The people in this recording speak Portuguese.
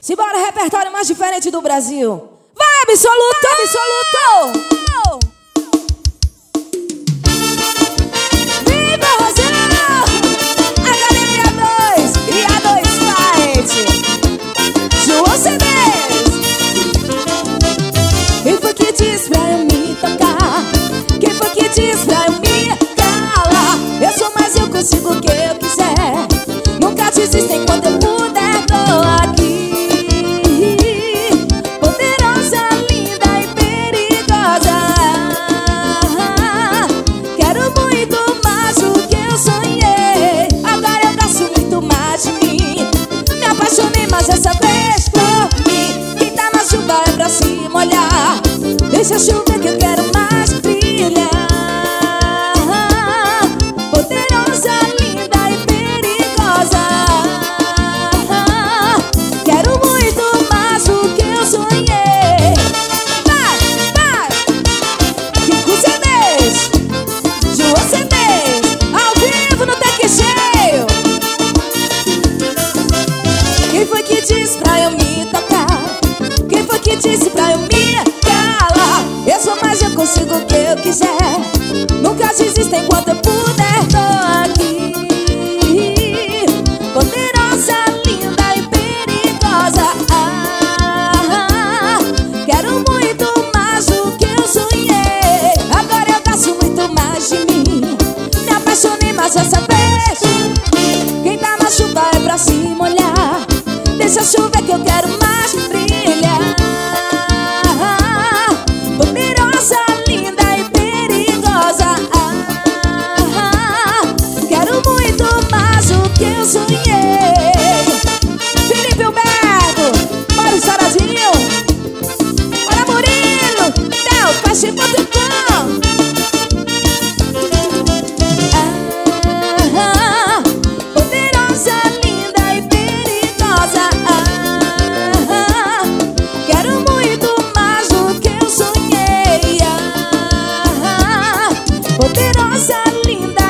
Simbora, repertório mais diferente do Brasil. Vai, absoluto! Vai, absoluto! Viva Rosana! Academia 2 e A2 Fight. João CDs. Quem foi que disse pra eu me tocar? Quem foi que disse pra eu me calar? Eu sou mais, eu consigo o que eu quiser. Nunca desisto enquanto eu puder, tô aqui. Poderosa, linda e perigosa. Quero muito mais do que eu sonhei. Agora eu gosto muito mais de mim. Me apaixonei mais essa vez por mim. Quem tá na chuva é pra se molhar. Deixa a chuva que eu quero mais brilhar. Poderosa, linda e perigosa. Quero muito mais do que eu sonhei. Vai, vai! Kiko CDs, João CDs, ao vivo no Tec Cheio. Quem foi que disse pra eu me tocar? Quem foi que disse pra eu me calar? Eu sou mais, eu consigo o que eu quiser. Nunca desisto enquanto eu puder, tô aqui. Poderosa, linda e perigosa. Quero muito mais do que eu sonhei. Agora eu gosto muito mais de mim. Me apaixonei mais essa vez. Quem tá na chuva é pra se molhar. Deixa a chuva que eu quero mais brilhar. Poderosa, linda e perigosa. Quero muito mais do que eu sonhei. Felipe Alberto, bora o Saradinho. Bora Murilo, Del, Peixe.com. Poderosa, linda e perigosa. Quero muito mais do que eu sonhei. Poderosa, linda